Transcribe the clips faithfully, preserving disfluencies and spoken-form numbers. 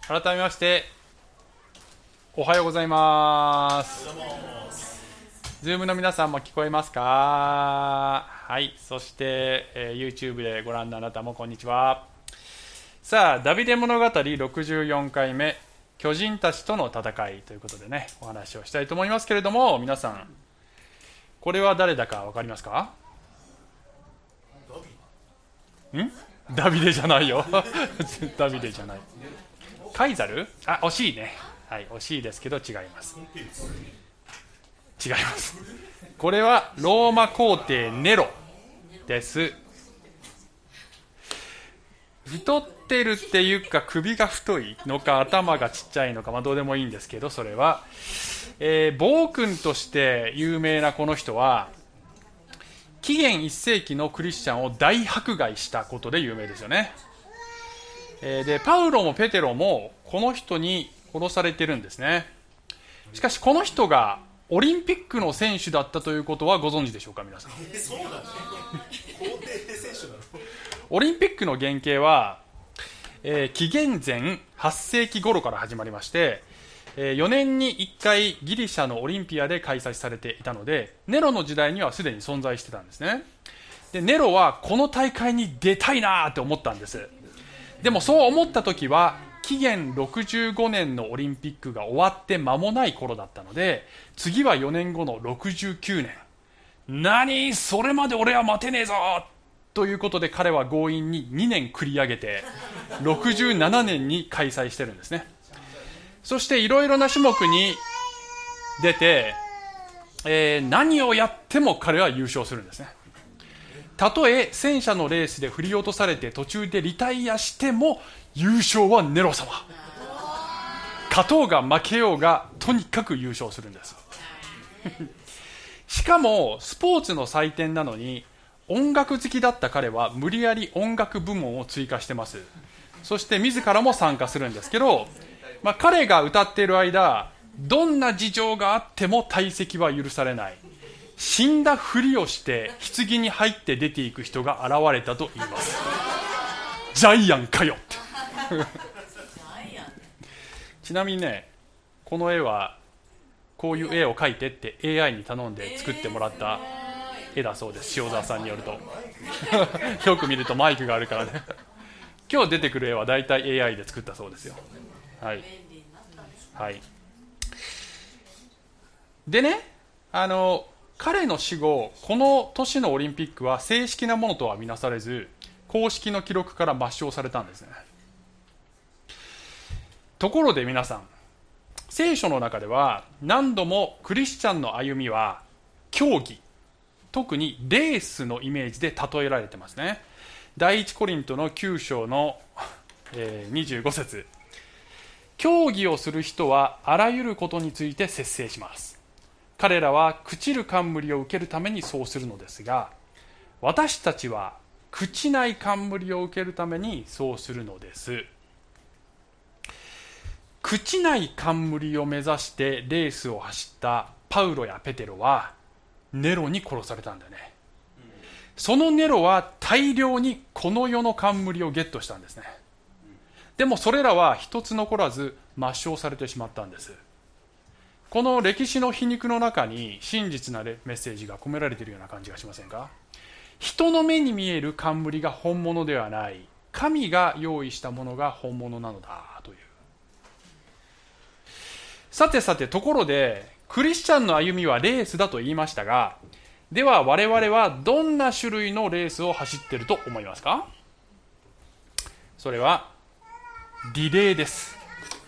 改めましておはようございます。ズームの皆さんも聞こえますか？はい。そして、えー、YouTube でご覧のあなたもこんにちは。さあ、ダビデ物語ろくじゅうよんかいめ、巨人たちとの戦いということでね、お話をしたいと思いますけれども、皆さんこれは誰だか分かりますか？んダビデじゃないよダビデじゃない。カイザル？あ、惜しいね。はい、惜しいですけど違います。違います。これはローマ皇帝ネロです。太ってるっていうか、首が太いのか頭がちっちゃいのか、まあ、どうでもいいんですけど、それは、えー、暴君として有名なこの人は紀元いっ世紀のクリスチャンを大迫害したことで有名ですよね。えー、でパウロもペテロもこの人に殺されてるんですね。しかしこの人がオリンピックの選手だったということはご存知でしょうか、皆さん。 えそうなんだ、皇帝選手なの？ オリンピックの原型は、えー、紀元前はっ世紀頃から始まりまして、えー、よねんにいっかいギリシャのオリンピアで開催されていたので、ネロの時代にはすでに存在してたんですね。でネロはこの大会に出たいなって思ったんです。でもそう思った時は紀元ろくじゅうごねんのオリンピックが終わって間もない頃だったので、次はよねんごのろくじゅうきゅうねん、何それまで俺は待てねえぞということで、彼は強引ににねん繰り上げてろくじゅうななねんに開催してるんですね。そしていろいろな種目に出て、えー、何をやっても彼は優勝するんですね。たとえ戦車のレースで振り落とされて途中でリタイアしても優勝はネロ様。勝とうが負けようがとにかく優勝するんですしかもスポーツの祭典なのに音楽好きだった彼は無理やり音楽部門を追加してます。そして自らも参加するんですけど、まあ、彼が歌っている間、どんな事情があっても退席は許されない。死んだふりをして棺に入って出ていく人が現れたと言いますジャイアンかよってちなみにね、この絵はこういう絵を描いてって エーアイ に頼んで作ってもらった絵だそうです。塩沢さんによるとよく見るとマイクがあるからね今日出てくる絵はだいたい エーアイ で作ったそうですよ。はい、はい、でね、あの彼の死後、この年のオリンピックは正式なものとは見なされず、公式の記録から抹消されたんですね。ところで皆さん、聖書の中では何度もクリスチャンの歩みは競技、特にレースのイメージで例えられてますね。第一コリントのきゅう章の、えー、にじゅうご節、競技をする人はあらゆることについて節制します。彼らは朽ちる冠を受けるためにそうするのですが、私たちは朽ちない冠を受けるためにそうするのです。朽ちない冠を目指してレースを走ったパウロやペテロはネロに殺されたんだよね。そのネロは大量にこの世の冠をゲットしたんですね。でもそれらは一つ残らず抹消されてしまったんです。この歴史の皮肉の中に真実なメッセージが込められているような感じがしませんか？人の目に見える冠が本物ではない、神が用意したものが本物なのだという。さてさて、ところでクリスチャンの歩みはレースだと言いましたが、では我々はどんな種類のレースを走っていると思いますか？それはリレーです。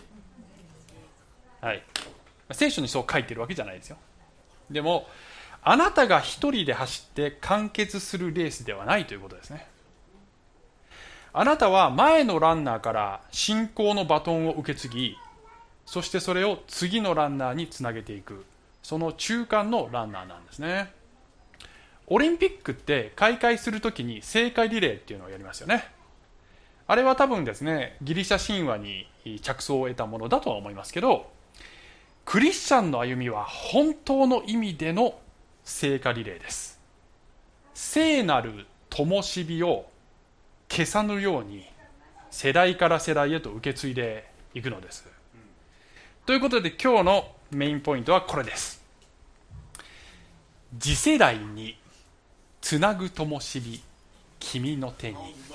はい、聖書にそう書いてるわけじゃないですよ。でもあなたが一人で走って完結するレースではないということですね。あなたは前のランナーから信仰のバトンを受け継ぎ、そしてそれを次のランナーにつなげていく、その中間のランナーなんですね。オリンピックって開会するときに聖火リレーっていうのをやりますよね。あれは多分ですね、ギリシャ神話に着想を得たものだとは思いますけど、クリスチャンの歩みは本当の意味での聖火リレーです。聖なる灯火を消さぬように世代から世代へと受け継いでいくのです。ということで今日のメインポイントはこれです。次世代につなぐ灯火、君の手に。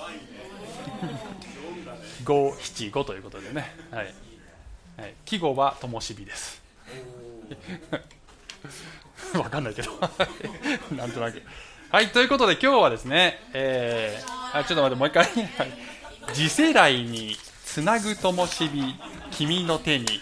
ごひゃくななじゅうごということでね、はいはい、記号は灯火です。わかんないけどなんとなく。はい、ということで今日はですね、えー、あちょっと待ってもう一回次世代につなぐ灯火、君の手に。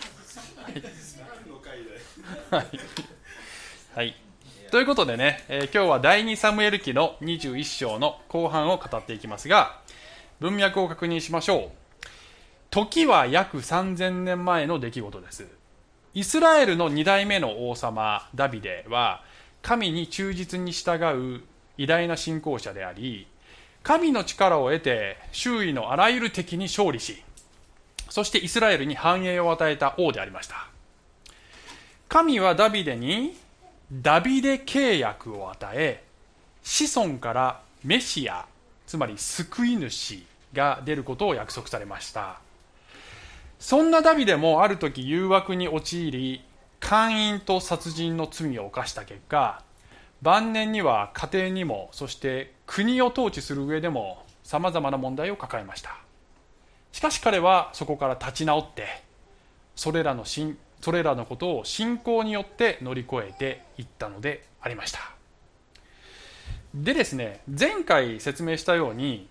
はい、はい、ということでね、えー、今日は第二サムエル記のにじゅういっ章の後半を語っていきますが、文脈を確認しましょう。時は約さんぜんねんまえの出来事です。イスラエルのに代目の王様ダビデは神に忠実に従う偉大な信仰者であり、神の力を得て周囲のあらゆる敵に勝利し、そしてイスラエルに繁栄を与えた王でありました。神はダビデにダビデ契約を与え、子孫からメシア、つまり救い主が出ることを約束されました。そんなダビデもある時誘惑に陥り、姦淫と殺人の罪を犯した結果、晩年には家庭にも、そして国を統治する上でもさまざまな問題を抱えました。しかし彼はそこから立ち直って、それらの信それらのことを信仰によって乗り越えていったのでありました。でですね、前回説明したように、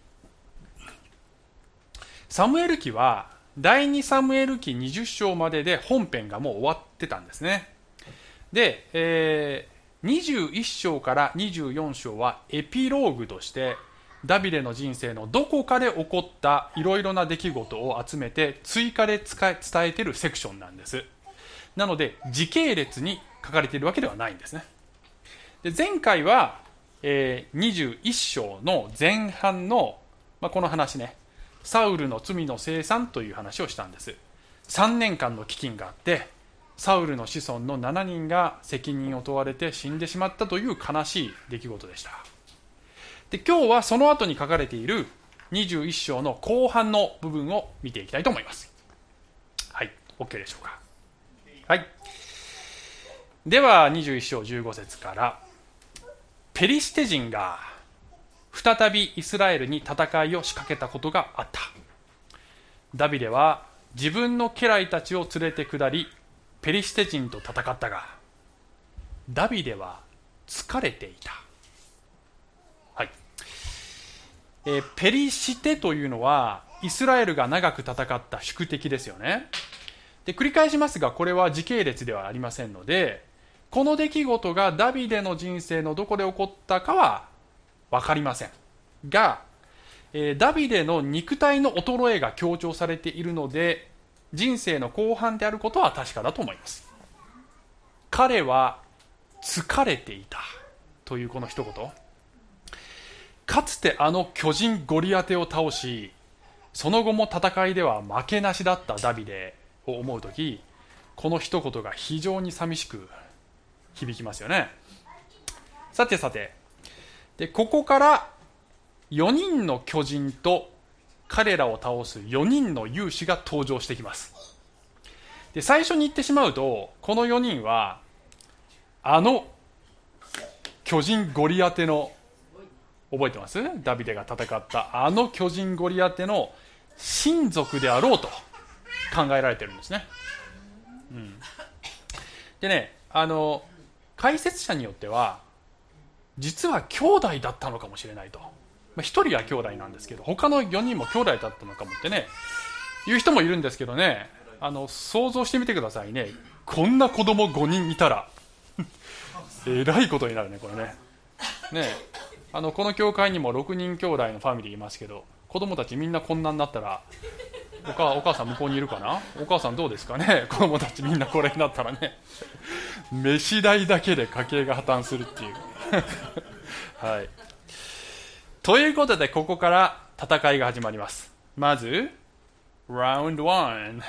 サムエル記は第二サムエル記にじゅっ章までで本編がもう終わってたんですね。で、えー、にじゅういっ章からにじゅうよん章はエピローグとしてダビデの人生のどこかで起こったいろいろな出来事を集めて追加で伝えているセクションなんです。なので時系列に書かれているわけではないんですね。で前回は、えー、にじゅういっ章の前半の、まあ、この話ね、サウルの罪の清算という話をしたんです。さんねんかんの飢饉があって、サウルの子孫のしちにんが責任を問われて死んでしまったという悲しい出来事でした。で今日はその後に書かれているにじゅういっ章の後半の部分を見ていきたいと思います。はい、 OK でしょうか。はい、ではにじゅういっ章じゅうご節から、ペリシテ人が再びイスラエルに戦いを仕掛けたことがあった。ダビデは自分の家来たちを連れて下り、ペリシテ人と戦ったが、ダビデは疲れていた。はい、えー、ペリシテというのはイスラエルが長く戦った宿敵ですよね。で繰り返しますが、これは時系列ではありませんので、この出来事がダビデの人生のどこで起こったかは分かりませんが、えー、ダビデの肉体の衰えが強調されているので、人生の後半であることは確かだと思います。彼は疲れていたというこの一言、かつてあの巨人ゴリアテを倒し、その後も戦いでは負けなしだったダビデを思うとき、この一言が非常に寂しく響きますよね。さてさて、でここからよにんの巨人と彼らを倒すよにんの勇士が登場してきます。で最初に言ってしまうと、このよにんはあの巨人ゴリアテの、覚えてます？ダビデが戦ったあの巨人ゴリアテの親族であろうと考えられてるんですね。うん、でね、あの解説者によっては実は兄弟だったのかもしれないと、まあ、ひとりは兄弟なんですけど、他のよにんも兄弟だったのかもってね言う人もいるんですけどね、あの想像してみてくださいね。こんな子供ごにんいたらえらいことになるね、これね。ねあのこの教会にもろくにん兄弟のファミリーいますけど、子供たちみんなこんなになったら、お母、お母さん向こうにいるかな、お母さんどうですかね、子供たちみんなこれになったらね、飯代だけで家計が破綻するっていうはい、ということでここから戦いが始まります。まずラウンドワン、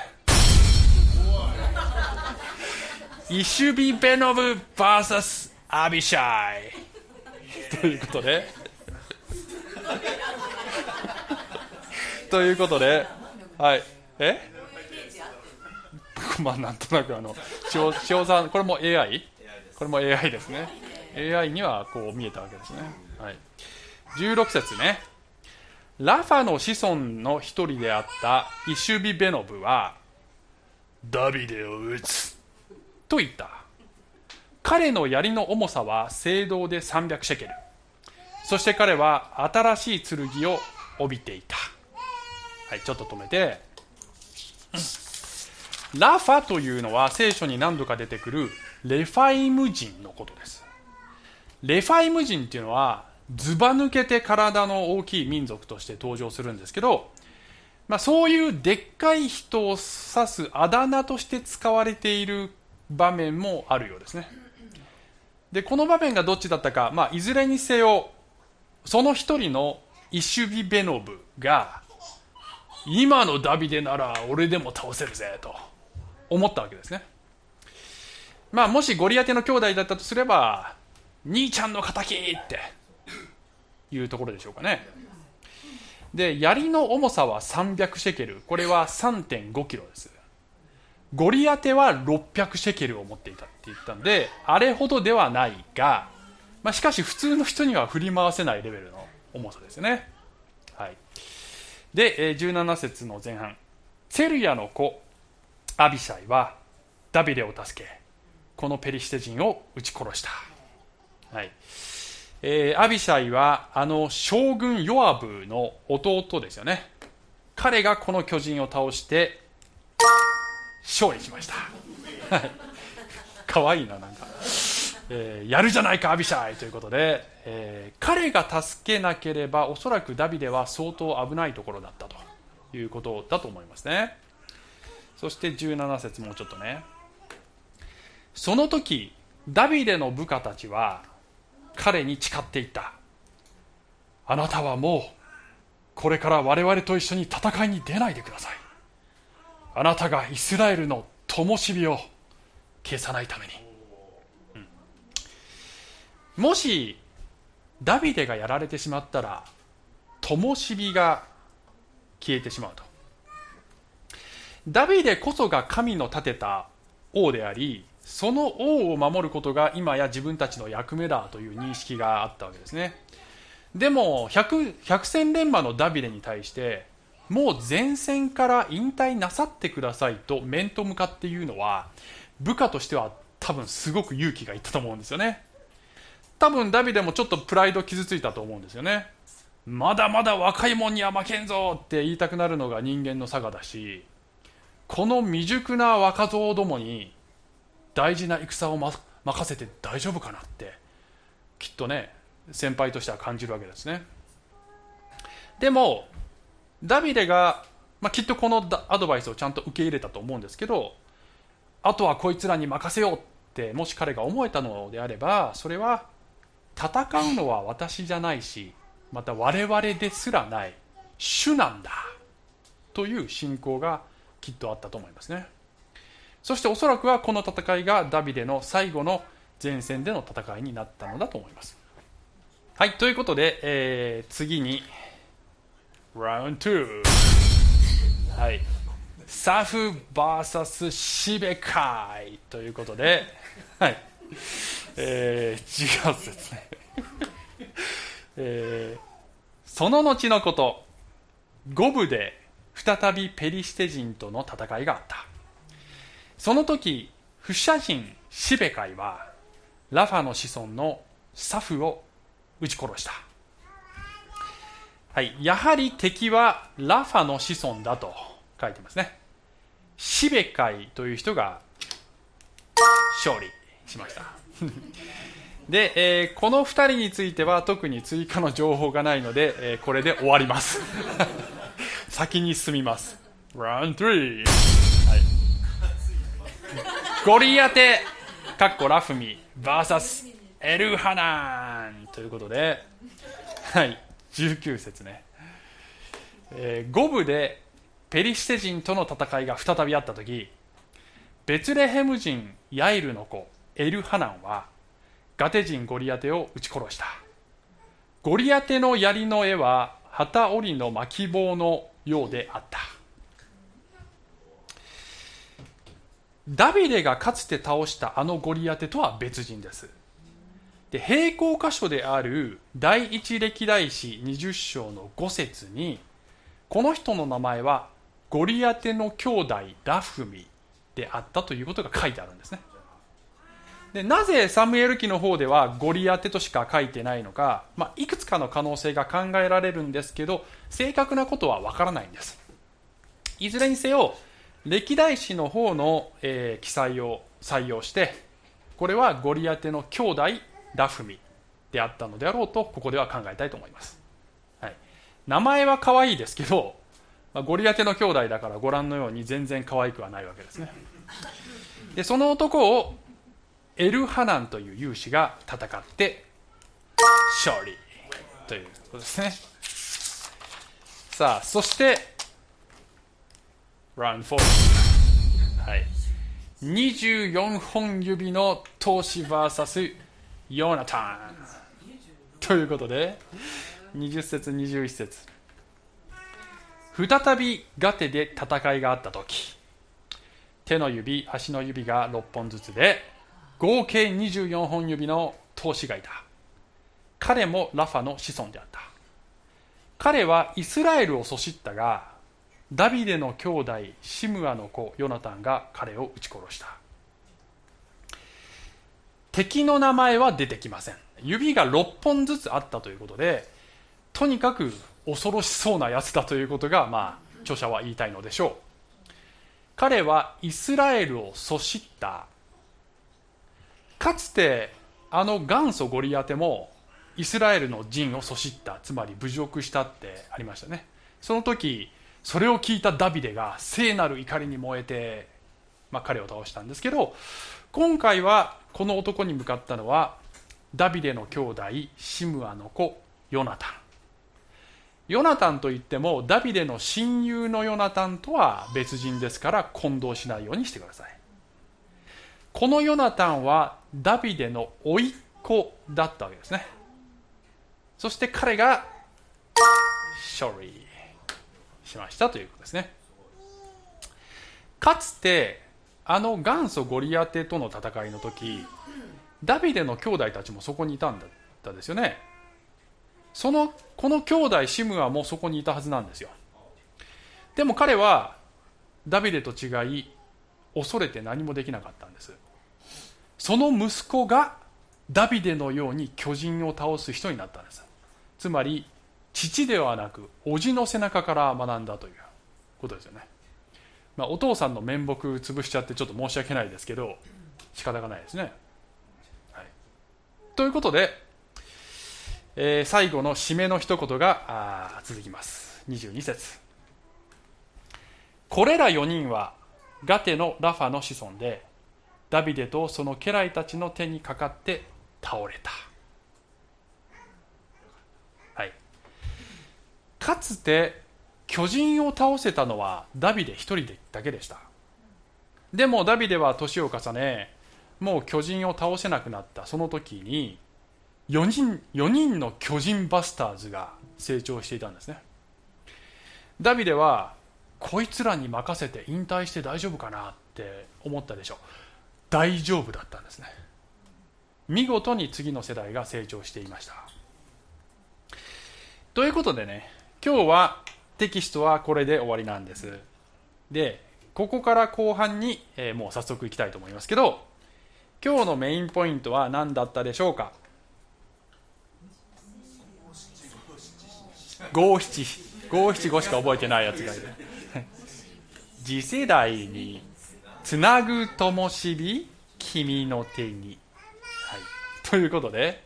イシュビ・ベノブ ブイエス アビシャイということでということで、はい、えまあなんとなくあの塩塩さん、これも エーアイ？ これも エーアイ ですね。 エーアイ にはこう見えたわけですね。はい、じゅうろく節ね。ラファの子孫の一人であったイシュビベノブはダビデを撃つと言った。彼の槍の重さは青銅でさんびゃくシェケル。そして彼は新しい剣を帯びていた。はい、ちょっと止めて、ラファというのは聖書に何度か出てくるレファイム人のことです。レファイム人っていうのはずば抜けて体の大きい民族として登場するんですけど、まあ、そういうでっかい人を指すあだ名として使われている場面もあるようですね。でこの場面がどっちだったか、まあ、いずれにせよその一人のイシュビベノブが今のダビデなら俺でも倒せるぜと思ったわけですね。まあ、もしゴリアテの兄弟だったとすれば兄ちゃんの仇っていうところでしょうかね。で槍の重さはさんびゃくシェケル、これは さんてんごキロです。ゴリアテはろっぴゃくシェケルを持っていたって言ったんであれほどではないが、まあ、しかし普通の人には振り回せないレベルの重さですね。はい、でじゅうなな節の前半、ツェルヤの子アビシャイはダビデを助けこのペリシテ人を撃ち殺した。はい、えー、アビシャイはあの将軍ヨアブの弟ですよね。彼がこの巨人を倒して勝利しました。かわいいな、なんか、えー、やるじゃないかアビシャイということで、えー、彼が助けなければおそらくダビデは相当危ないところだったということだと思いますね。そしてじゅうなな節もうちょっとね。その時ダビデの部下たちは彼に誓っていった。あなたはもうこれから我々と一緒に戦いに出ないでください。あなたがイスラエルの灯火を消さないために、うん、もしダビデがやられてしまったら灯火が消えてしまうと。ダビデこそが神の立てた王であり、その王を守ることが今や自分たちの役目だという認識があったわけですね。でも百戦錬磨のダビデに対してもう前線から引退なさってくださいと面と向かって言うのは部下としては多分すごく勇気がいったと思うんですよね。多分ダビデもちょっとプライド傷ついたと思うんですよね。まだまだ若いもんには負けんぞって言いたくなるのが人間の性だし、この未熟な若造どもに大事な戦を任せて大丈夫かなってきっとね先輩としては感じるわけですね。でもダビデが、まあ、きっとこのアドバイスをちゃんと受け入れたと思うんですけど、あとはこいつらに任せようってもし彼が思えたのであれば、それは戦うのは私じゃないしまた我々ですらない主なんだという信仰がきっとあったと思いますね。そしておそらくはこの戦いがダビデの最後の前線での戦いになったのだと思います。はい、ということで、えー、次にラウンドに、はい、サフ ブイエス シベカイということで、はい、えー、じゅうはち節ね、えー、その後のこと、ゴブで再びペリシテ人との戦いがあった。その時フシャ人シベカイはラファの子孫のサフを撃ち殺した。はい、やはり敵はラファの子孫だと書いてますね。シベカイという人が勝利しましたで、えー、このふたりについては特に追加の情報がないので、えー、これで終わります先に進みます。ラウンドさん、はい、ゴリアテかっこラフミ ブイエス エルハナンということで、はい、じゅうきゅう節ね、えー、ゴブでペリシテ人との戦いが再びあったとき、ベツレヘム人ヤイルの子エルハナンはガテ人ゴリアテを撃ち殺した。ゴリアテの槍の絵は旗織りの巻棒のようであった。 ダビデがかつて倒したあのゴリアテとは別人です。で、並行箇所である第一歴代史にじゅっ章のご節に、この人の名前はゴリアテの兄弟ラフミであったということが書いてあるんですね。で、なぜサムエル記の方ではゴリアテとしか書いてないのか、まあ、いくつかの可能性が考えられるんですけど、正確なことはわからないんです。いずれにせよ、歴代史の方の、えー記載を採用して、これはゴリアテの兄弟ラフミであったのであろうと、ここでは考えたいと思います。はい、名前は可愛いですけど、まあ、ゴリアテの兄弟だからご覧のように全然可愛くはないわけですね。で、その男をエルハナンという勇士が戦って勝利ということですね。さあ、そしてラウンドフォー、はい、にじゅうよんほん指の闘士 ブイエス ヨナタンということで、にじゅっ節にじゅういち節、再びガテで戦いがあったとき、手の指足の指がろっぽんずつで合計にじゅうよんほん指の闘士がいた。彼もラファの子孫であった。彼はイスラエルをそしったが、ダビデの兄弟シムアの子ヨナタンが彼を撃ち殺した。敵の名前は出てきません。指がろっぽんずつあったということで、とにかく恐ろしそうなやつだということが、まあ、著者は言いたいのでしょう。彼はイスラエルをそしった。かつてあの元祖ゴリアテもイスラエルの陣をそしった、つまり侮辱したってありましたね。その時それを聞いたダビデが聖なる怒りに燃えて、まあ、彼を倒したんですけど、今回はこの男に向かったのはダビデの兄弟シムアの子ヨナタン。ヨナタンといってもダビデの親友のヨナタンとは別人ですから、混同しないようにしてください。このヨナタンはダビデの甥っ子だったわけですね。そして彼が勝利しましたということですね。かつてあの元祖ゴリアテとの戦いの時、ダビデの兄弟たちもそこにいたんだったですよね。そのこの兄弟シムアもそこにいたはずなんですよ。でも彼はダビデと違い恐れて何もできなかったんです。その息子がダビデのように巨人を倒す人になったんです。つまり父ではなく叔父の背中から学んだということですよね。まあ、お父さんの面目潰しちゃってちょっと申し訳ないですけど仕方がないですね。はい、ということで、えー、最後の締めの一言が続きます。にじゅうに節、これらよにんはガテのラファの子孫で、ダビデとその家来たちの手にかかって倒れた。はい、かつて巨人を倒せたのはダビデ一人だけでした。でもダビデは年を重ね、もう巨人を倒せなくなったその時によにん、よにんの巨人バスターズが成長していたんですね。ダビデはこいつらに任せて引退して大丈夫かなって思ったでしょう。大丈夫だったんですね。見事に次の世代が成長していました。ということでね、今日はテキストはこれで終わりなんです。で、ここから後半に、えー、もう早速いきたいと思いますけど、今日のメインポイントは何だったでしょうか。五七五七五しか覚えてないやつがいる。次世代につなぐ灯火君の手に、はい、ということで、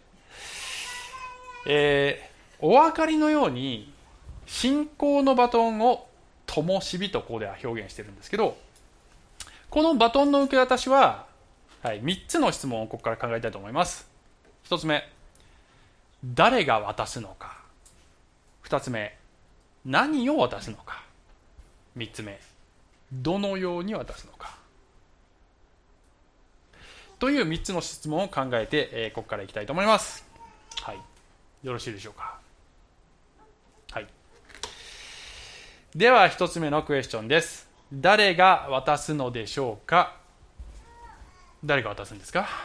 えー、お分かりのように信仰のバトンを灯火とここでは表現してるんですけど、このバトンの受け渡しは、はい、みっつの質問をここから考えたいと思います。ひとつめ、誰が渡すのか。ふたつめ、何を渡すのか。みっつめ、どのように渡すのか。というみっつの質問を考えて、えー、ここからいきたいと思います。はい、よろしいでしょうか。はい、ではひとつめのクエスチョンです。誰が渡すのでしょうか。 誰が渡すんですか？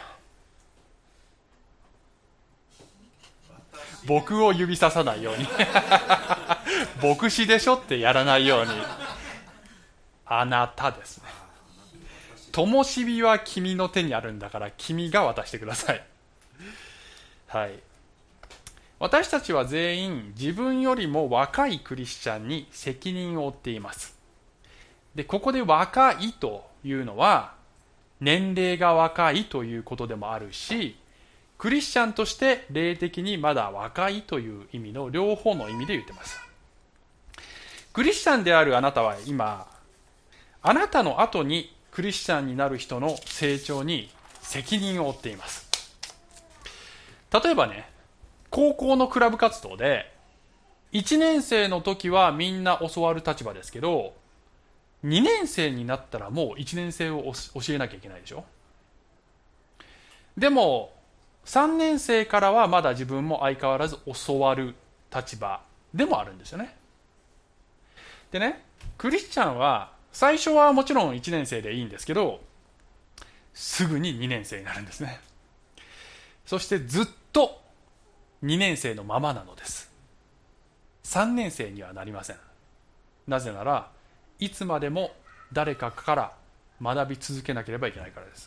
僕を指ささないように牧師でしょってやらないように、あなたですね。灯火は君の手にあるんだから君が渡してください。はい。私たちは全員自分よりも若いクリスチャンに責任を負っています。で、ここで若いというのは年齢が若いということでもあるし、クリスチャンとして霊的にまだ若いという意味の両方の意味で言ってます。クリスチャンであるあなたは今、あなたの後にクリスチャンになる人の成長に責任を負っています。例えばね、高校のクラブ活動でいちねん生の時はみんな教わる立場ですけど、にねん生になったらもういちねん生を教えなきゃいけないでしょ。でもさんねん生からはまだ自分も相変わらず教わる立場でもあるんですよね。でね、クリスチャンは最初はもちろんいちねん生でいいんですけど、すぐににねん生になるんですね。そしてずっとにねん生のままなのです。さんねん生にはなりません。なぜならいつまでも誰かから学び続けなければいけないからです。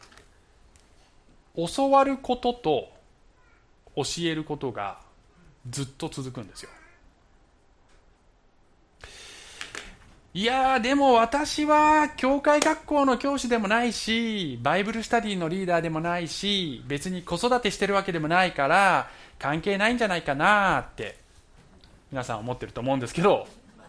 教わることと教えることがずっと続くんですよ。いやー、でも私は教会学校の教師でもないし、バイブルスタディのリーダーでもないし、別に子育てしてるわけでもないから関係ないんじゃないかなって皆さん思ってると思うんですけど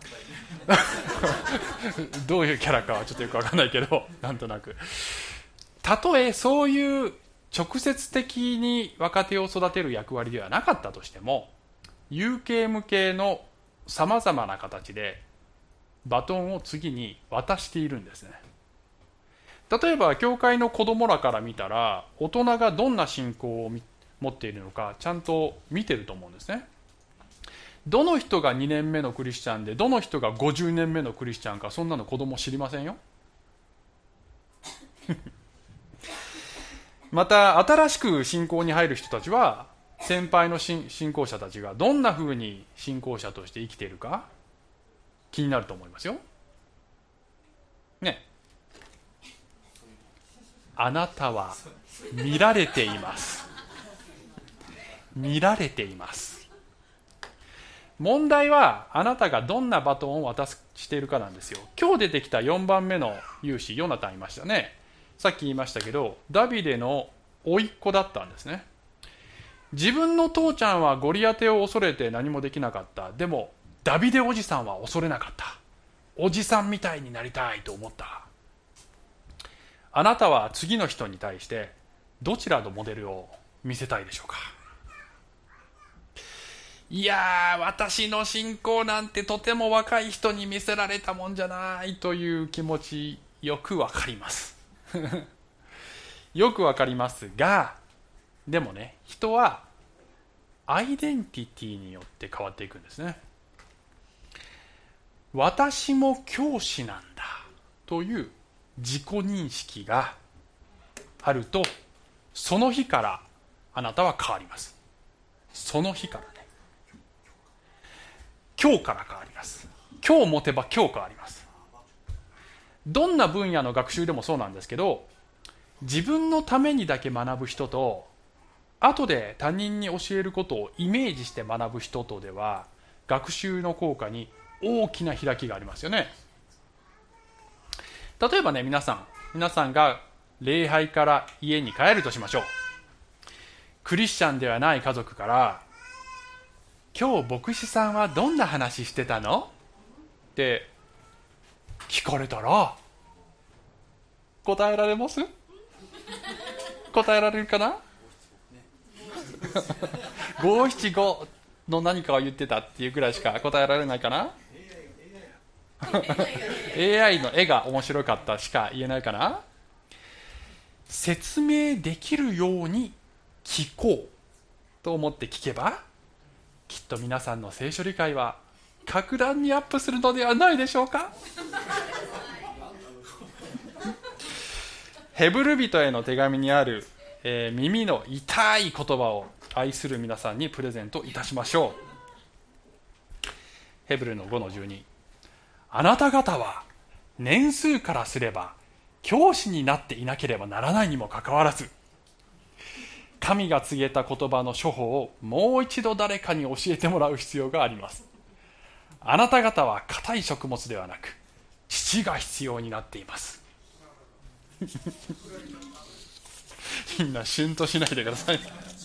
どういうキャラかはちょっとよくわかんないけど、なんとなく、たとえそういう直接的に若手を育てる役割ではなかったとしても、有形無形のさまざまな形でバトンを次に渡しているんですね。例えば教会の子供らから見たら、大人がどんな信仰を持っているのかちゃんと見てると思うんですね。どの人がにねんめのクリスチャンで、どの人がごじゅうねんめのクリスチャンか、そんなの子供知りませんよまた新しく信仰に入る人たちは、先輩の信仰者たちがどんなふうに信仰者として生きているか気になると思いますよね。あなたは見られています見られています。問題はあなたがどんなバトンを渡しているかなんですよ。今日出てきたよんばんめの勇士ヨナタンいましたね。さっき言いましたけど、ダビデの甥っ子だったんですね。自分の父ちゃんはゴリアテを恐れて何もできなかった。でもダビデおじさんは恐れなかった。おじさんみたいになりたいと思った。あなたは次の人に対してどちらのモデルを見せたいでしょうか。いやー、私の信仰なんてとても若い人に見せられたもんじゃないという気持ちよくわかりますよくわかりますが、でもね、人はアイデンティティによって変わっていくんですね。私も教師なんだという自己認識があると、その日からあなたは変わります。その日からね、今日から変わります。今日持てば今日変わります。どんな分野の学習でもそうなんですけど、自分のためにだけ学ぶ人と、後で他人に教えることをイメージして学ぶ人とでは、学習の効果に大きな開きがありますよね。例えばね、皆さん皆さんが礼拝から家に帰るとしましょう。クリスチャンではない家族から、今日牧師さんはどんな話してたのって聞かれたら、答えられます？答えられるかなごーしちごの何かを言ってたっていうくらいしか答えられないかなエーアイ の絵が面白かったしか言えないかな。説明できるように聞こうと思って聞けば、きっと皆さんの聖書理解は格段にアップするのではないでしょうかヘブル人への手紙にある、えー、耳の痛い言葉を愛する皆さんにプレゼントいたしましょう。ヘブルの ごのじゅうに、あなた方は年数からすれば教師になっていなければならないにもかかわらず、神が告げた言葉の処方をもう一度誰かに教えてもらう必要があります。あなた方は硬い食物ではなく乳が必要になっていますみんなシュンとしないでください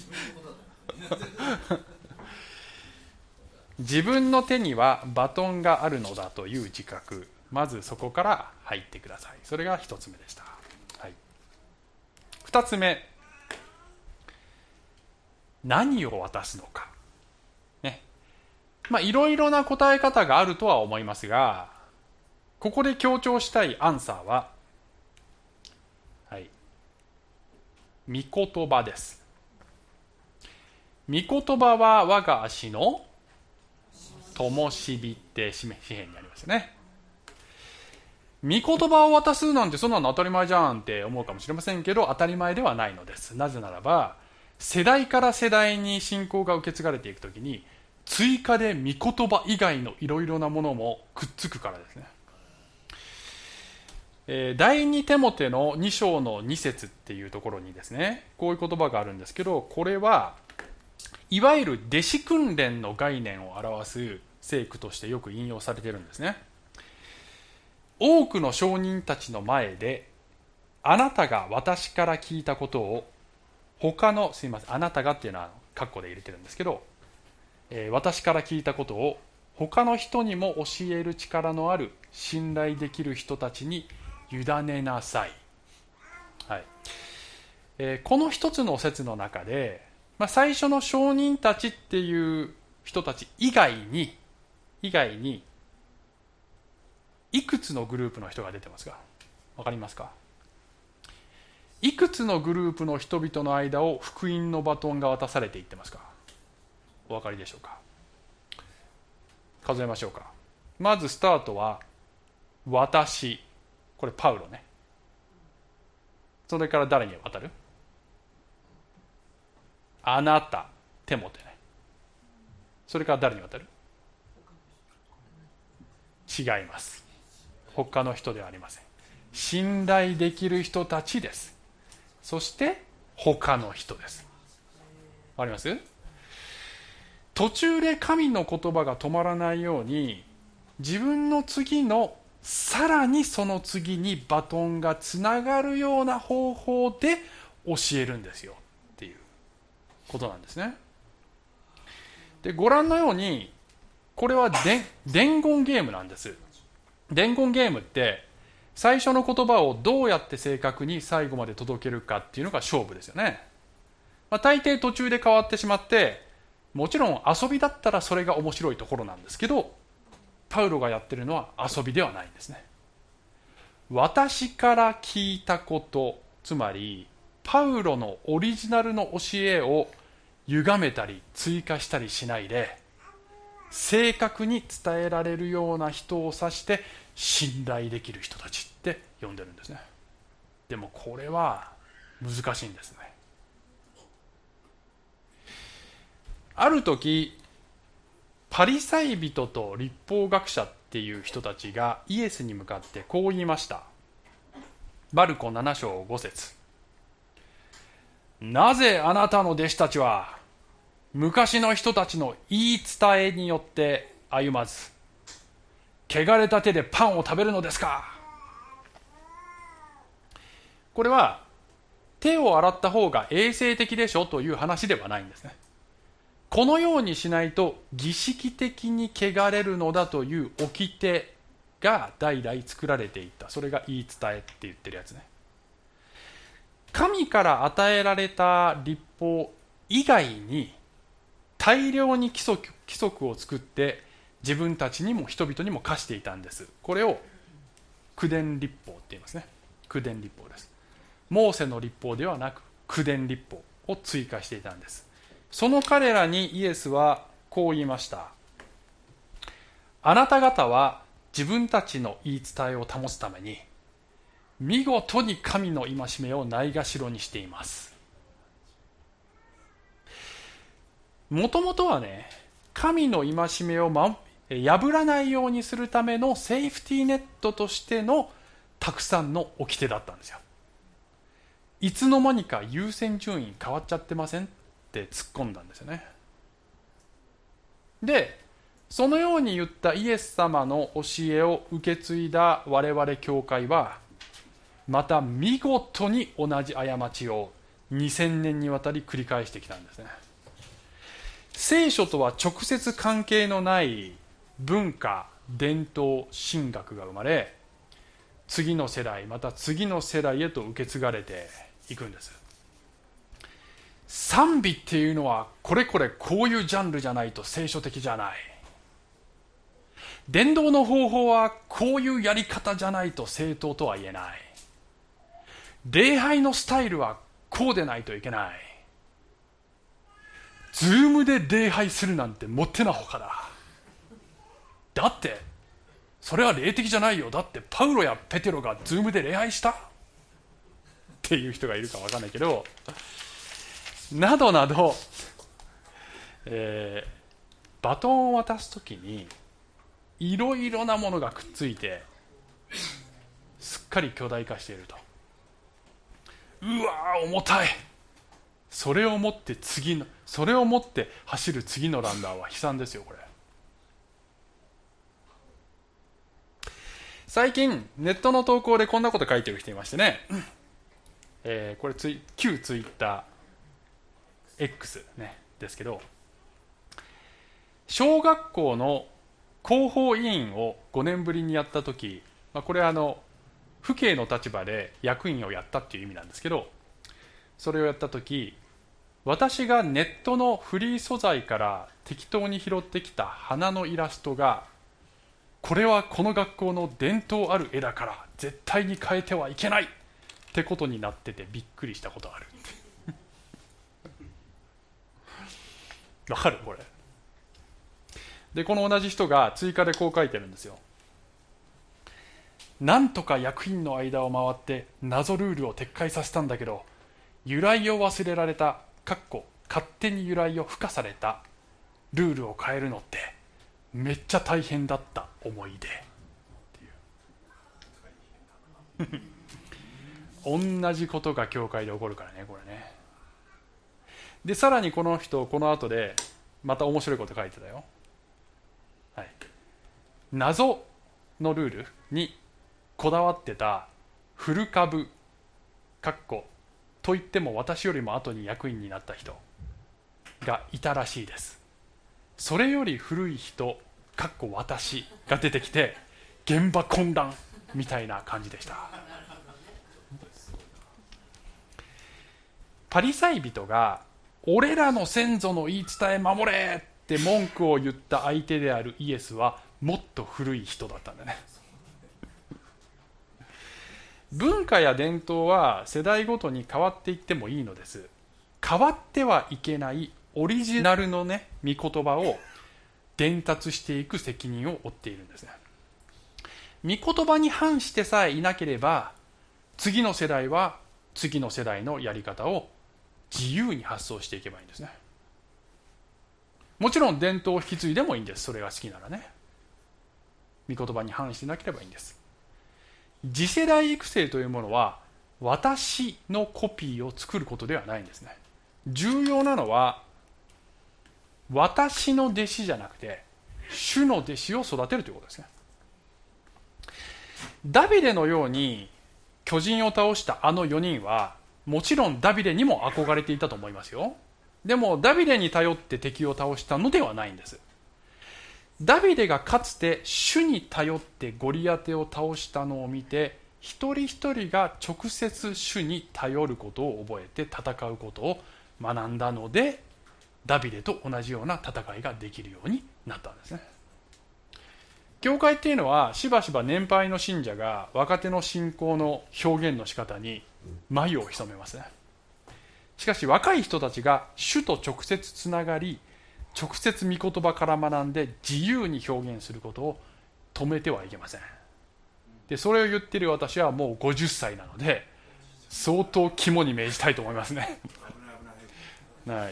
自分の手にはバトンがあるのだという自覚、まずそこから入ってください。それが一つ目でした。はい、二つ目、何を渡すのかね。まあいろいろな答え方があるとは思いますが、ここで強調したいアンサーは、はい、御言葉です。御言葉は我が足の灯火って詩篇にありますよね。御言葉を渡すなんてそんなの当たり前じゃんって思うかもしれませんけど、当たり前ではないのです。なぜならば、世代から世代に信仰が受け継がれていくときに、追加で御言葉以外のいろいろなものもくっつくからですね。えー、第二テモテのに章のに節っていうところにですね、こういう言葉があるんですけど、これはいわゆる弟子訓練の概念を表す聖句としてよく引用されているんですね。多くの証人たちの前で、あなたが私から聞いたことを他の、すみません、あなたがっていうのは括弧で入れてるんですけど、えー、私から聞いたことを他の人にも教える力のある信頼できる人たちに委ねなさい。はい、えー、この一つの説の中で、まあ、最初の証人たちっていう人たち以外に以外にいくつのグループの人が出てますか？わかりますか？いくつのグループの人々の間を福音のバトンが渡されていってますか？お分かりでしょうか？数えましょうか。まずスタートは私、これパウロね。それから誰に渡る？あなた、テモテね。それから誰に渡る？違います。他の人ではありません。信頼できる人たちです。そして他の人です。わかります？途中で神の言葉が止まらないように、自分の次のさらにその次にバトンがつながるような方法で教えるんですよっていうことなんですね。で、ご覧のようにこれは伝言ゲームなんです。伝言ゲームって最初の言葉をどうやって正確に最後まで届けるかっていうのが勝負ですよね。まあ、大抵途中で変わってしまって、もちろん遊びだったらそれが面白いところなんですけど、パウロがやってるのは遊びではないんですね。私から聞いたこと、つまりパウロのオリジナルの教えを歪めたり追加したりしないで、正確に伝えられるような人を指して信頼できる人たちって呼んでるんですね。でもこれは難しいんですね。ある時、パリサイ人と律法学者っていう人たちがイエスに向かってこう言いました。マルコなな章ご節。なぜあなたの弟子たちは昔の人たちの言い伝えによって歩まず、汚れた手でパンを食べるのですか？これは手を洗った方が衛生的でしょという話ではないんですね。このようにしないと儀式的に汚れるのだという掟が代々作られていった。それが言い伝えって言ってるやつね。神から与えられた律法以外に大量に規則、規則を作って自分たちにも人々にも課していたんです。これを九伝律法って言いますね。九伝律法です。モーセの律法ではなく九伝律法を追加していたんです。その彼らにイエスはこう言いました。あなた方は自分たちの言い伝えを保つために見事に神の戒めをないがしろにしています。もともとはね、神の戒めを、ま、破らないようにするためのセーフティーネットとしてのたくさんの掟だったんですよ。いつの間にか優先順位変わっちゃってませんって突っ込んだんですよね。で、そのように言ったイエス様の教えを受け継いだ我々教会は、また見事に同じ過ちをにせんねんにわたり繰り返してきたんですね。聖書とは直接関係のない文化、伝統、神学が生まれ、次の世代、また次の世代へと受け継がれていくんです。賛美っていうのはこれこれこういうジャンルじゃないと聖書的じゃない。伝道の方法はこういうやり方じゃないと正当とは言えない。礼拝のスタイルはこうでないといけない。ズームで礼拝するなんてもってなほかだ。だってそれは霊的じゃないよ。だってパウロやペテロがズームで礼拝したっていう人がいるか分かんないけど、などなど、えー、バトンを渡すときにいろいろなものがくっついてすっかり巨大化していると。うわー重たい。それを持って次のそれを持って走る次のランナーは悲惨ですよ。これ最近ネットの投稿でこんなこと書いてる人いましてね、えー、これツイ旧ツイッター X、ね、ですけど、小学校の広報委員をごねんぶりにやったとき、まあ、これはあの父兄の立場で役員をやったっていう意味なんですけど、それをやったとき、私がネットのフリー素材から適当に拾ってきた花のイラストが、これはこの学校の伝統ある絵だから絶対に変えてはいけないってことになっててびっくりしたことがある。わかるこれ。でこの同じ人が追加でこう書いてるんですよ。なんとか役員の間を回って謎ルールを撤回させたんだけど、由来を忘れられたかっこ勝手に由来を付加されたルールを変えるのってめっちゃ大変だった思い出っていう同じことが教会で起こるからね、これね。でさらにこの人この後でまた面白いこと書いてたよ、はい、謎のルールにこだわってた古株かっこと言っても私よりも後に役員になった人がいたらしいです。それより古い人かっこ私が出てきて現場混乱みたいな感じでした。パリサイ人が俺らの先祖の言い伝え守れって文句を言った相手であるイエスはもっと古い人だったんだね。文化や伝統は世代ごとに変わっていってもいいのです。変わってはいけないオリジナルのね御言葉を伝達していく責任を負っているんですね。御言葉に反してさえいなければ次の世代は次の世代のやり方を自由に発想していけばいいんですね。もちろん伝統を引き継いでもいいんです。それが好きならね。御言葉に反してなければいいんです。次世代育成というものは私のコピーを作ることではないんですね。重要なのは私の弟子じゃなくて主の弟子を育てるということですね。ダビデのように巨人を倒したあのよにんはもちろんダビデにも憧れていたと思いますよ。でもダビデに頼って敵を倒したのではないんです。ダビデがかつて主に頼ってゴリアテを倒したのを見て、一人一人が直接主に頼ることを覚えて戦うことを学んだので、ダビデと同じような戦いができるようになったんですね。教会っていうのはしばしば年配の信者が若手の信仰の表現の仕方に眉を潜めますね。しかし若い人たちが主と直接つながり、直接御言葉から学んで自由に表現することを止めてはいけません。 でそれを言っている私はもうごじゅっさいなので、相当肝に銘じたいと思いますね。はい、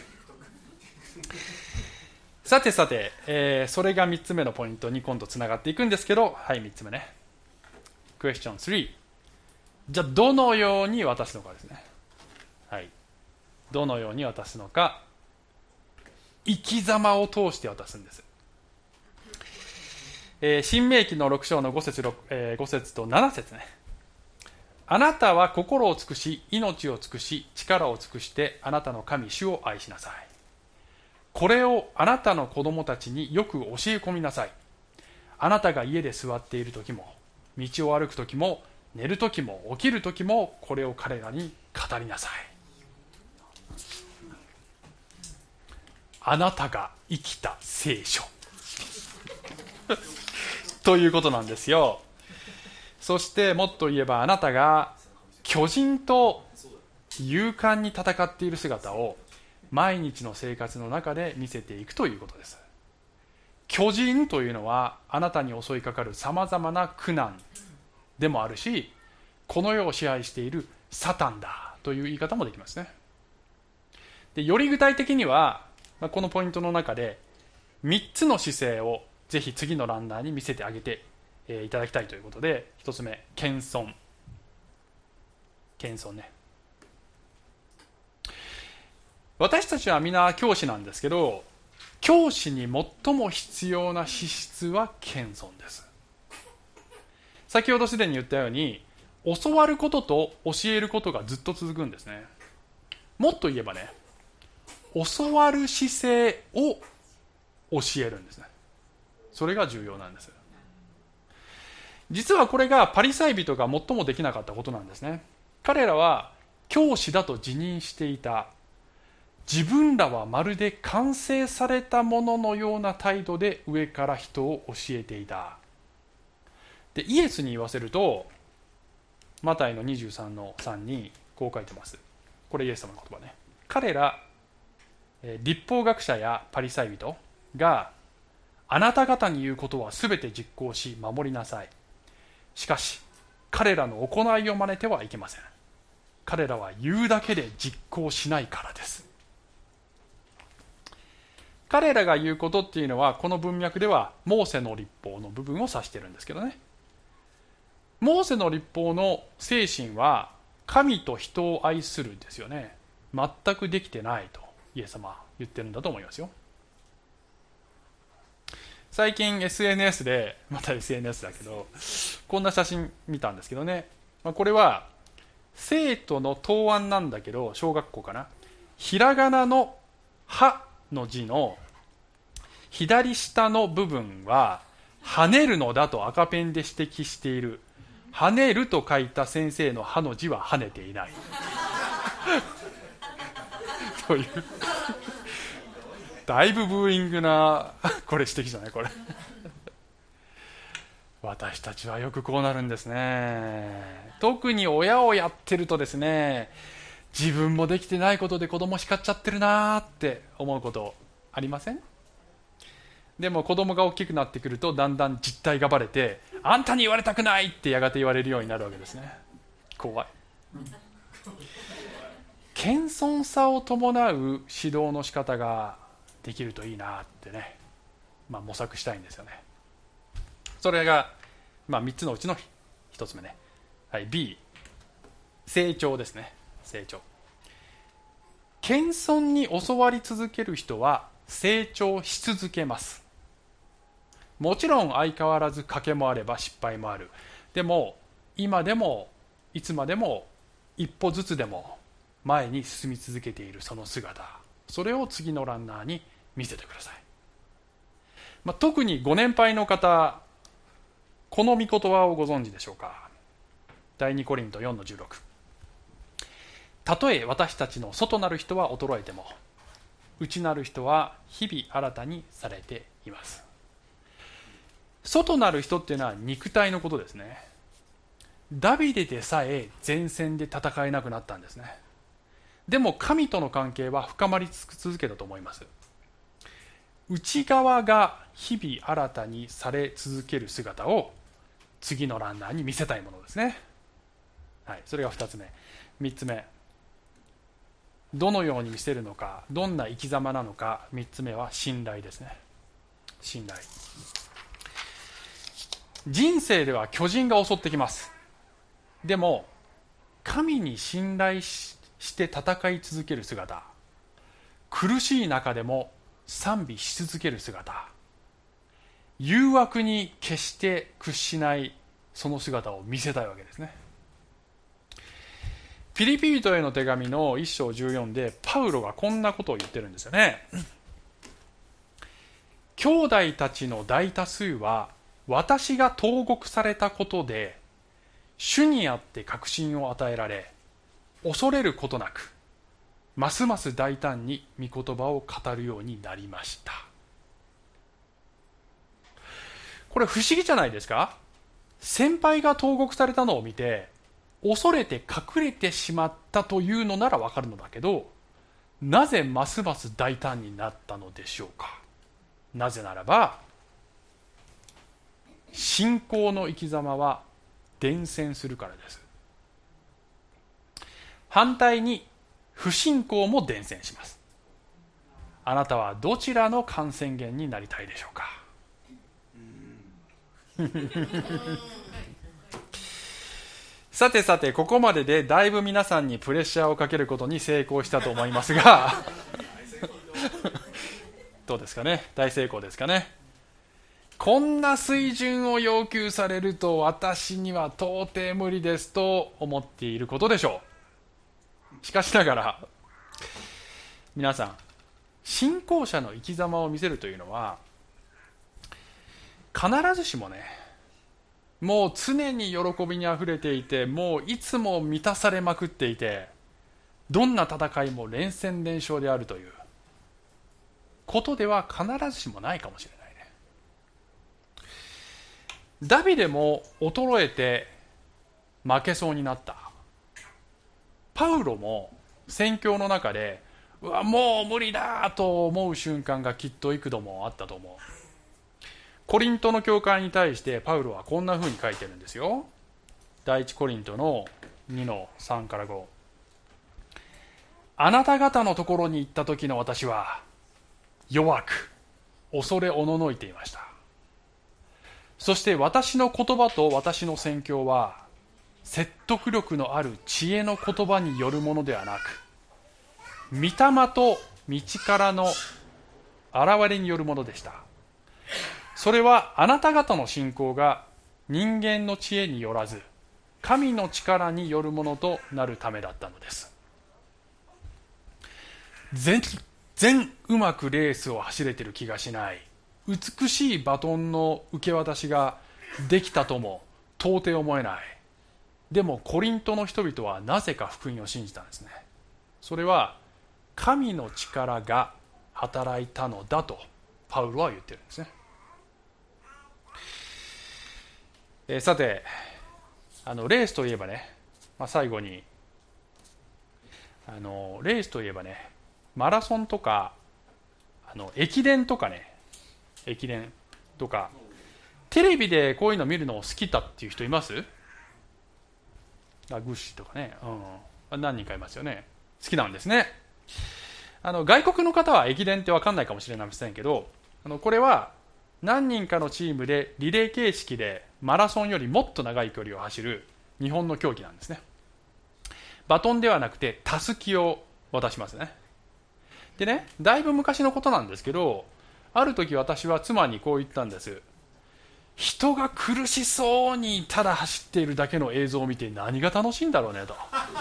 さてさて、えー、それがみっつめのポイントに今度つながっていくんですけど、はい、みっつめね。クエスチョンスリー。じゃあどのように渡すのかですね。はい、どのように渡すのか。生き様を通して渡すんです。えー、新明記のろく章のご節、えー、ご節となな節ね。あなたは心を尽くし、命を尽くし、力を尽くしてあなたの神主を愛しなさい。これをあなたの子供たちによく教え込みなさい。あなたが家で座っている時も、道を歩く時も、寝る時も起きる時も、これを彼らに語りなさい。あなたが生きた聖書ということなんですよ。そしてもっと言えば、あなたが巨人と勇敢に戦っている姿を毎日の生活の中で見せていくということです。巨人というのはあなたに襲いかかるさまざまな苦難でもあるし、この世を支配しているサタンだという言い方もできますね。でより具体的には、このポイントの中でみっつの姿勢をぜひ次のランナーに見せてあげていただきたいということで、ひとつめ、謙遜。謙遜ね。私たちは皆教師なんですけど、教師に最も必要な資質は謙遜です。先ほどすでに言ったように、教わることと教えることがずっと続くんですね。もっと言えばね、教わる姿勢を教えるんですね。それが重要なんです。実はこれがパリサイ人が最もできなかったことなんですね。彼らは教師だと自認していた。自分らはまるで完成されたもののような態度で上から人を教えていた。でイエスに言わせると、マタイのにじゅうさんのさんにこう書いてます。これイエス様の言葉ね。彼ら律法学者やパリサイ人があなた方に言うことはすべて実行し守りなさい。しかし彼らの行いを真似てはいけません。彼らは言うだけで実行しないからです。彼らが言うことっていうのは、この文脈ではモーセの律法の部分を指しているんですけどね。モーセの律法の精神は神と人を愛するですよね。全くできてないとイエス様は言ってるんだと思いますよ。最近 エスエヌエス で、また エスエヌエス だけど、こんな写真見たんですけどね。これは生徒の答案なんだけど、小学校かな。ひらがなのはの字の左下の部分は跳ねるのだと赤ペンで指摘している。跳ねると書いた先生のはの字は跳ねていないというだいぶブーイングなこれ指摘じゃないこれ私たちはよくこうなるんですね。特に親をやってるとですね、自分もできてないことで子供叱っちゃってるなって思うことありません？でも子供が大きくなってくるとだんだん実態がバレて、あんたに言われたくないってやがて言われるようになるわけですね。怖い。謙遜さを伴う指導の仕方ができるといいなってね、まあ、模索したいんですよね。それが、まあ、みっつのうちのひとつめね、はい、B、 成長ですね。成長。謙遜に教わり続ける人は成長し続けます。もちろん相変わらず賭けもあれば失敗もある。でも今でもいつまでも一歩ずつでも前に進み続けているその姿、それを次のランナーに見せてください。まあ、特にご年配の方、この御言葉をご存知でしょうか。第二コリントよんのじゅうろく。たとえ私たちの外なる人は衰えても、内なる人は日々新たにされています。外なる人っていうのは肉体のことですね。ダビデでさえ前線で戦えなくなったんですね。でも神との関係は深まり続けたと思います。内側が日々新たにされ続ける姿を次のランナーに見せたいものですね。はい、それがふたつめ。みっつめ、どのように見せるのか、どんな生き様なのか。みっつめは信頼ですね。信頼。人生では巨人が襲ってきます。でも神に信頼 し, して戦い続ける姿、苦しい中でも賛美し続ける姿、誘惑に決して屈しないその姿を見せたいわけですね。ピリピ人への手紙のいっ章じゅうよんでパウロがこんなことを言ってるんですよね。兄弟たちの大多数は私が投獄されたことで主にあって確信を与えられ、恐れることなくますます大胆に御言葉を語るようになりました。これ不思議じゃないですか。先輩が投獄されたのを見て恐れて隠れてしまったというのならわかるのだけど、なぜますます大胆になったのでしょうか。なぜならば信仰の生き様は伝染するからです。反対に不信仰も伝染します。あなたはどちらの感染源になりたいでしょうか。さてさて、ここまででだいぶ皆さんにプレッシャーをかけることに成功したと思いますがどうですかね。大成功ですかね。こんな水準を要求されると私には到底無理ですと思っていることでしょう。しかしながら皆さん、信仰者の生き様を見せるというのは必ずしもね、もう常に喜びにあふれていて、もういつも満たされまくっていて、どんな戦いも連戦連勝であるということでは必ずしもないかもしれないね。ダビデも衰えて負けそうになった。パウロも宣教の中でうわもう無理だと思う瞬間がきっと幾度もあったと思う。コリントの教会に対してパウロはこんなふうに書いてるんですよ。第一コリントのにのさんからご。あなた方のところに行った時の私は弱く恐れおののいていました。そして私の言葉と私の宣教は説得力のある知恵の言葉によるものではなく、御霊と道からの現れによるものでした。それはあなた方の信仰が人間の知恵によらず神の力によるものとなるためだったのです。全然うまくレースを走れてる気がしない、美しいバトンの受け渡しができたとも到底思えない。でもコリントの人々はなぜか福音を信じたんですね。それは神の力が働いたのだとパウロは言ってるんですね。えー、さてあのレースといえばね、まあ、最後にあのレースといえばね、マラソンとかあの駅伝とかね、駅伝とかテレビでこういうの見るのを好きだっていう人います？あ、グッシーとかね、うん、何人かいますよね。好きなんですね。あの外国の方は駅伝って分かんないかもしれませんけど、あのこれは何人かのチームでリレー形式でマラソンよりもっと長い距離を走る日本の競技なんですね。バトンではなくてたすきを渡しますね。でね、だいぶ昔のことなんですけど、ある時私は妻にこう言ったんです。人が苦しそうにただ走っているだけの映像を見て何が楽しいんだろうねと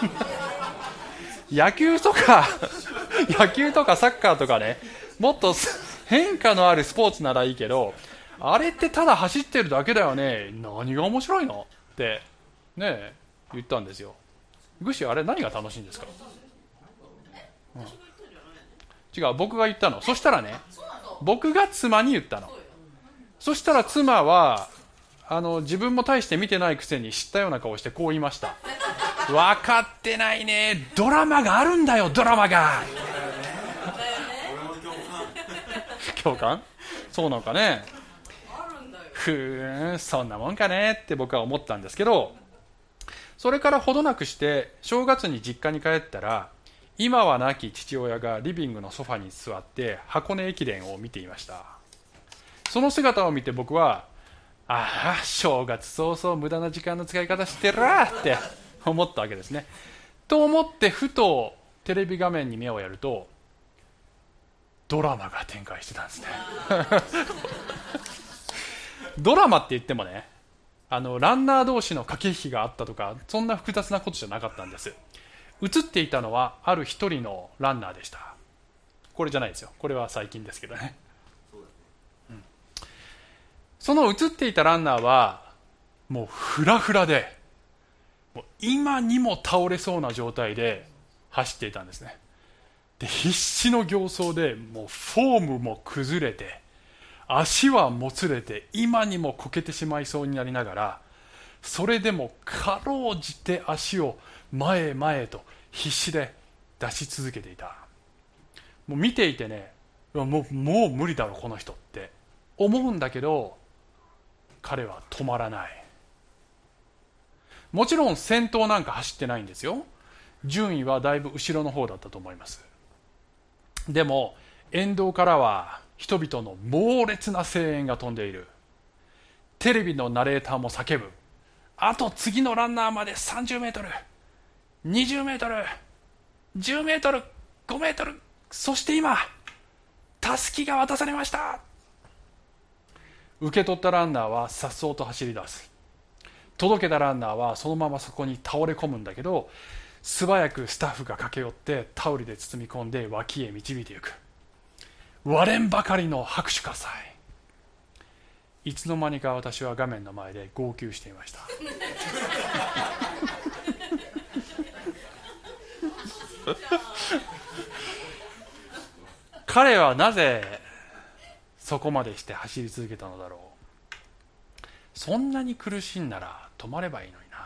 野球とか野球とかサッカーとかね、もっと変化のあるスポーツならいいけど、あれってただ走ってるだけだよね、何が面白いのってね言ったんですよ。グシあれ何が楽しいんですか？うん、違う、僕が言ったの。そしたらね、僕が妻に言ったの。そしたら妻はあの自分も大して見てないくせに知ったような顔してこう言いました。分かってないね、ドラマがあるんだよ、ドラマが共感？そうなのかね。 ふーんそんなもんかねって僕は思ったんですけど、それからほどなくして正月に実家に帰ったら、今は亡き父親がリビングのソファに座って箱根駅伝を見ていました。その姿を見て僕は、ああ正月早々無駄な時間の使い方してるわって思ったわけですね。と思ってふとテレビ画面に目をやると、ドラマが展開してたんですねドラマって言ってもね、あのランナー同士の駆け引きがあったとかそんな複雑なことじゃなかったんです。映っていたのはある一人のランナーでした。これじゃないですよ、これは最近ですけどね、うん、その映っていたランナーはもうフラフラで、もう今にも倒れそうな状態で走っていたんですね。で必死の形相で、もうフォームも崩れて足はもつれて今にもこけてしまいそうになりながら、それでもかろうじて足を前へ前へと必死で出し続けていた。もう見ていてね、もう、もう無理だろこの人って思うんだけど、彼は止まらない。もちろん先頭なんか走ってないんですよ。順位はだいぶ後ろの方だったと思います。でも沿道からは人々の猛烈な声援が飛んでいる。テレビのナレーターも叫ぶ。あと次のランナーまでさんじゅうメートル、にじゅうメートル、じゅうメートル、ごメートル、そして今たすきが渡されました。受け取ったランナーは颯爽と走り出す。届けたランナーはそのままそこに倒れ込むんだけど、素早くスタッフが駆け寄ってタオルで包み込んで脇へ導いていく。割れんばかりの拍手喝采。いつの間にか私は画面の前で号泣していました彼はなぜそこまでして走り続けたのだろう。そんなに苦しいんなら止まればいいのにな。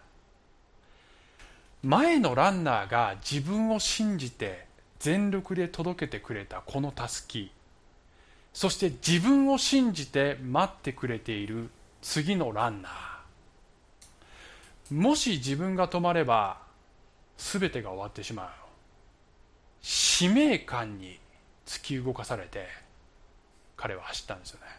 前のランナーが自分を信じて全力で届けてくれたこのたすき、そして自分を信じて待ってくれている次のランナー、もし自分が止まれば全てが終わってしまう。使命感に突き動かされて彼は走ったんですよね。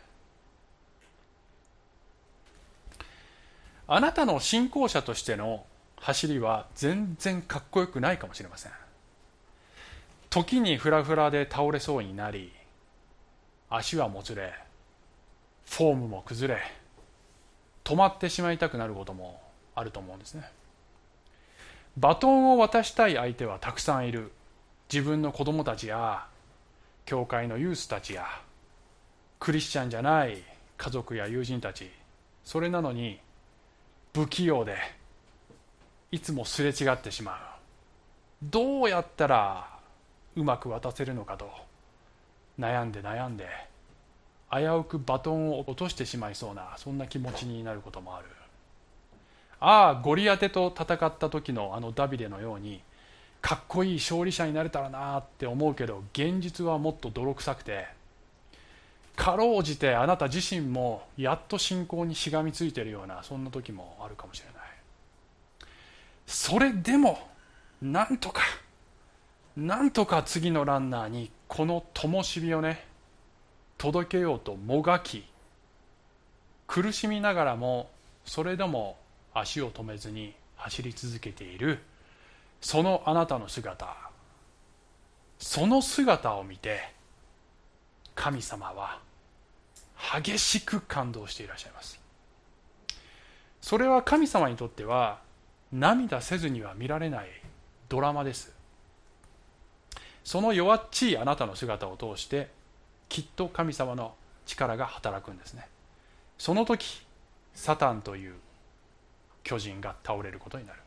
あなたの信仰者としての走りは全然かっこよくないかもしれません。時にフラフラで倒れそうになり、足はもつれ、フォームも崩れ、止まってしまいたくなることもあると思うんですね。バトンを渡したい相手はたくさんいる。自分の子供たちや教会のユースたちやクリスチャンじゃない家族や友人たち、それなのに不器用でいつもすれ違ってしまう。どうやったらうまく渡せるのかと悩んで悩んで危うくバトンを落としてしまいそうな、そんな気持ちになることもある。ああゴリアテと戦った時のあのダビデのようにかっこいい勝利者になれたらなって思うけど、現実はもっと泥臭くて、かろうじてあなた自身もやっと信仰にしがみついているような、そんな時もあるかもしれない。それでもなんとかなんとか次のランナーにこの灯火をね届けようともがき、苦しみながらもそれでも足を止めずに走り続けている、そのあなたの姿、その姿を見て神様は激しく感動していらっしゃいます。それは神様にとっては涙せずには見られないドラマです。その弱っちいあなたの姿を通してきっと神様の力が働くんですね。その時サタンという巨人が倒れることになる。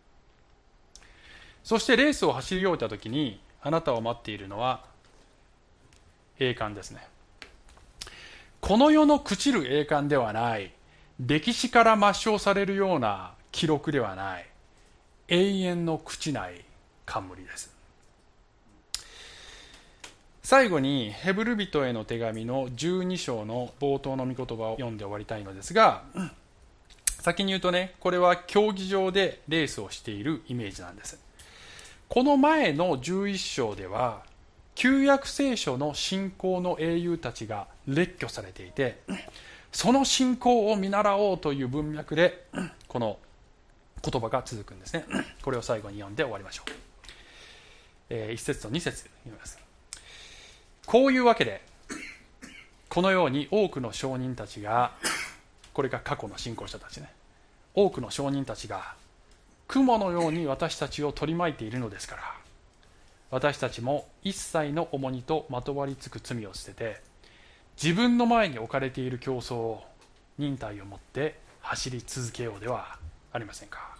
そしてレースを走り終えた時にあなたを待っているのは栄冠ですね。この世の朽ちる栄冠ではない、歴史から抹消されるような記録ではない、永遠の朽ちない冠です。 最後にヘブル人への手紙のじゅうに章の冒頭の御言葉を読んで終わりたいのですが、先に言うとね、これは競技場でレースをしているイメージなんです。この前のじゅういち章では旧約聖書の信仰の英雄たちが列挙されていて、その信仰を見習おうという文脈でこの言葉が続くんですね。これを最後に読んで終わりましょう。えー、いち節とに節読みます。こういうわけでこのように多くの証人たちが、これが過去の信仰者たちね、多くの証人たちが雲のように私たちを取り巻いているのですから、私たちも一切の重荷とまとわりつく罪を捨てて、自分の前に置かれている競争を忍耐を持って走り続けようではありませんか。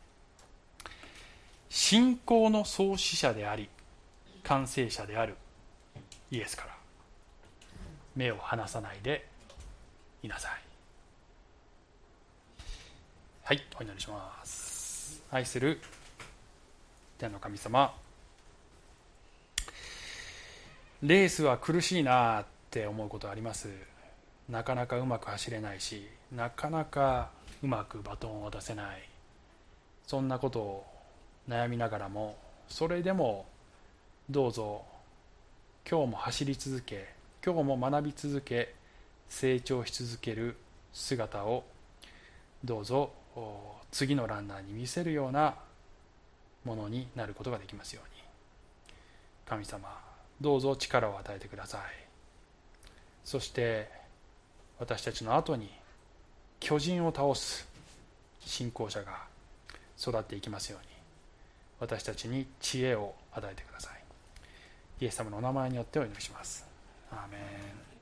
信仰の創始者であり完成者であるイエスから目を離さないでいなさい。はい、お祈りします。愛する天の神様、レースは苦しいなって思うことあります。なかなかうまく走れないし、なかなかうまくバトンを渡せない、そんなことを悩みながらも、それでもどうぞ今日も走り続け、今日も学び続け、成長し続ける姿をどうぞ次のランナーに見せるようなものになることができますように。神様、どうぞ力を与えてください。そして私たちの後に巨人を倒す信仰者が育っていきますように、私たちに知恵を与えてください。イエス様のお名前によってお祈りします。アーメン。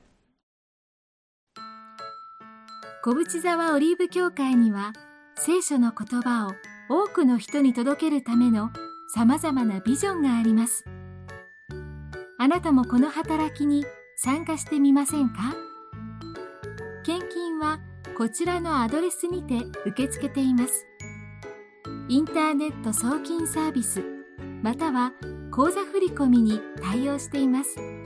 小淵沢オリーブ教会には、聖書の言葉を多くの人に届けるためのさまざまなビジョンがあります。あなたもこの働きに参加してみませんか？献金はこちらのアドレスにて受け付けています。インターネット送金サービスまたは口座振込に対応しています。